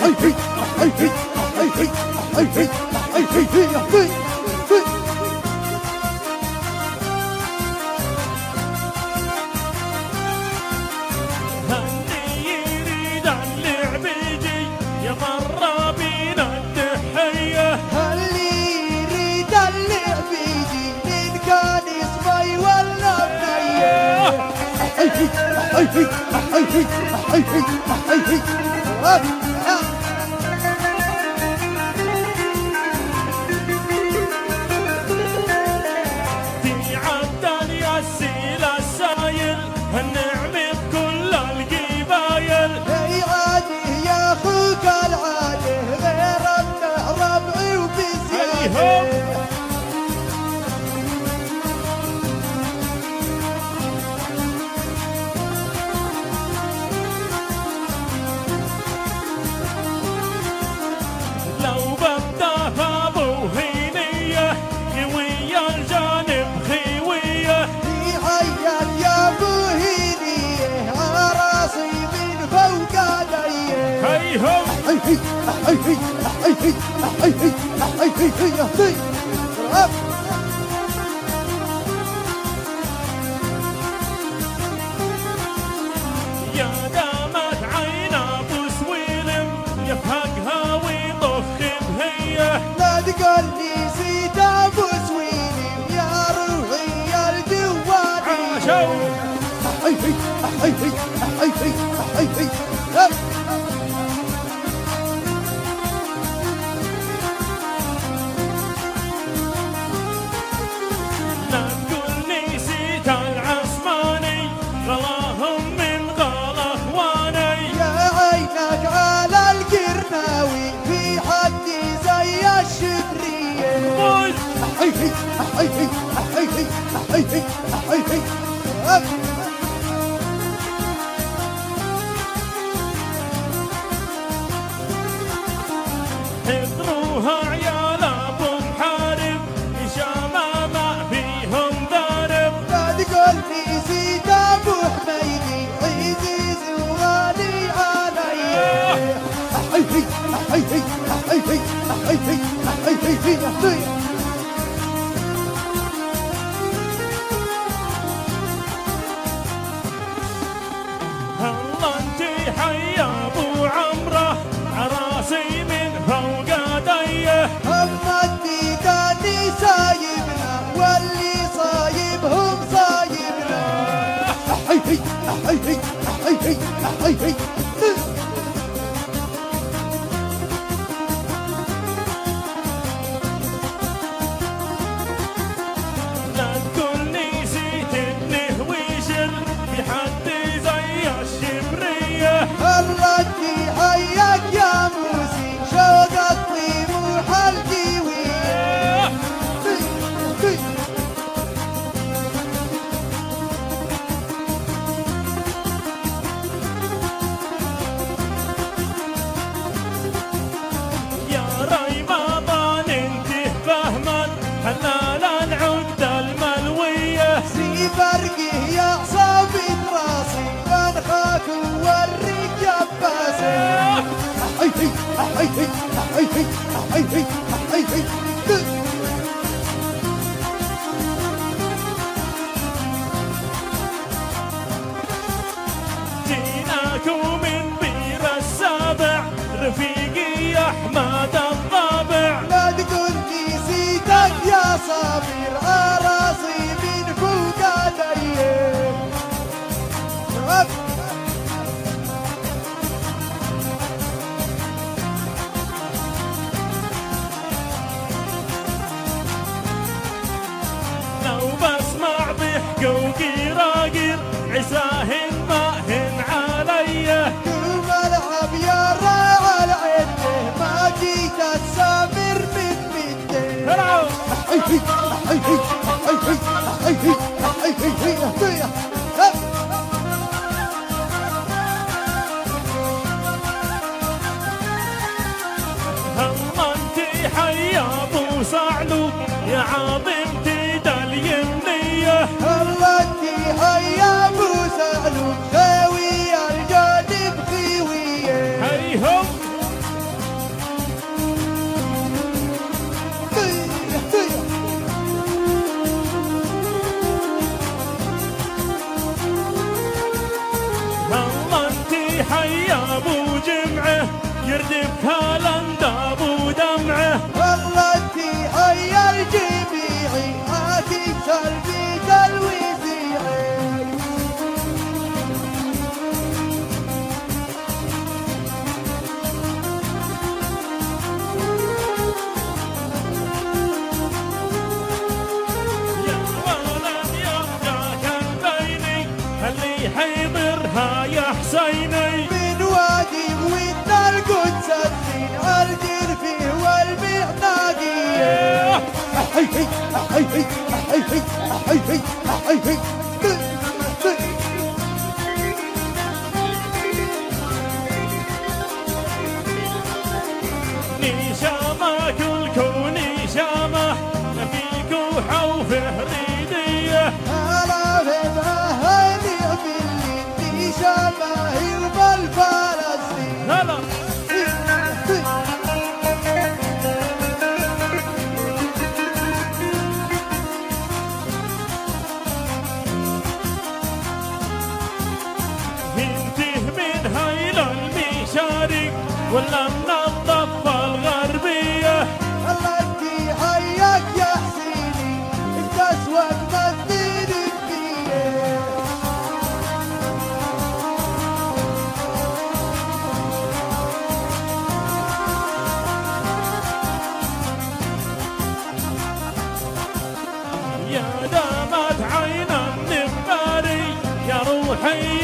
يريد اللعب يجي يا مرة بينا التحية. اللي يريد اللعب يجي من كان صبي ولا بنية. عدل يا السيل السايل النعم بكل القبايل. اي عادي يا اخوك العاده غير انه ربعي وبزياده. لو بدها ابو هينيه ويا الجانب خيويه. حياك يا ابو هينيه راسي من فوق علي. هيهم يا دامت عين ابو سويلم يفهقها ويطخ بهيه. لا تقولي زيد ابو سويلم يا روحي يا الجواني. عاشوا لا تقول نسيت العصماني غلاهم من غلا اخواني. يا عينك على القرناوي في حد زي الشبرية. اضروها عيال ابو محارب شمامة فيهم ضارب. لا تقولي زيد ابو حميدي عزيز وغالي علي. الله انتي حيا ابو عمره عراسي من فوق ديه. اما الديداني سايبنا واللي صايبهم صايبنا. لا تقول نسيت ابنه ويشر في حد زي الشبريه. الردي حياك يا موسي شوق الطيب وحلقيوية. يا ريمضان انت فهما حلال العقد الملويه. في فرقه يا صابي راسي بنخاك ووريك جباسي. جيناكم من بير السابع رفيقي احمد الضابع. لا تقولي زيدك يا صابر راسي من فوق علي. لو بسمع ضحك وقيراقير عساهن ماهن علي. قوم العب يا راعي العده ما جيت السامر من مده. ترعوا الله انتي حيا ابو صعلو يا عظيمتي داليمنيه. الله انتي هيا ابو سالو خاوي الجانب خيويه. هيهم يردفها الانداب ودمعه. والله تحيا الجميعي هاتي سلبي الوزيعي. اللي حيضرها يا حسيني من وادي ود القدس الدين الدين فيه والمعناقية. أحي هي أحي هي أحي هي أحي هي أحي هي. نشامة كلكو نشامة فيكو حوفه ريدية. شماهير بالفلسطين. هلا انته من هايل المشارق ولا من الضفة الغربية. الله انتي حياك يا حسيني انت اسود مثل الدنيا. يا دامت عين النباري يا روحي